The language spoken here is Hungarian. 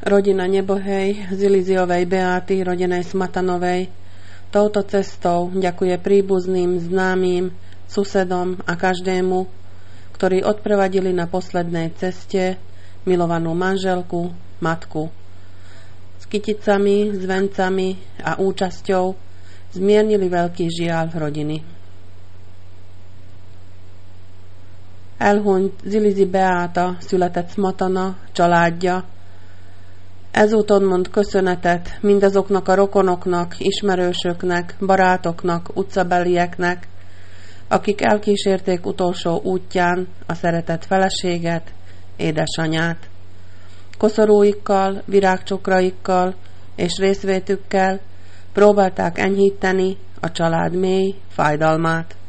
rodina Nebohej, Ziliziovej Beaty, rodinej Smatanovej. Touto cestou ďakuje príbuzným, známym, susedom a každému, ktorí odprevadili na poslednej ceste milovanú manželku, matku. S kyticami, s vencami a účasťou zmiernili veľký žiaľ rodiny. Elhunyt Zilizi Beáta született Smatana családja. Ezúton mond köszönetet mindazoknak a rokonoknak, ismerősöknek, barátoknak, utcabelieknek, akik elkísérték utolsó útján a szeretett feleséget, édesanyát. Koszorúikkal, virágcsokraikkal és részvétükkel próbálták enyhíteni a család mély fájdalmát.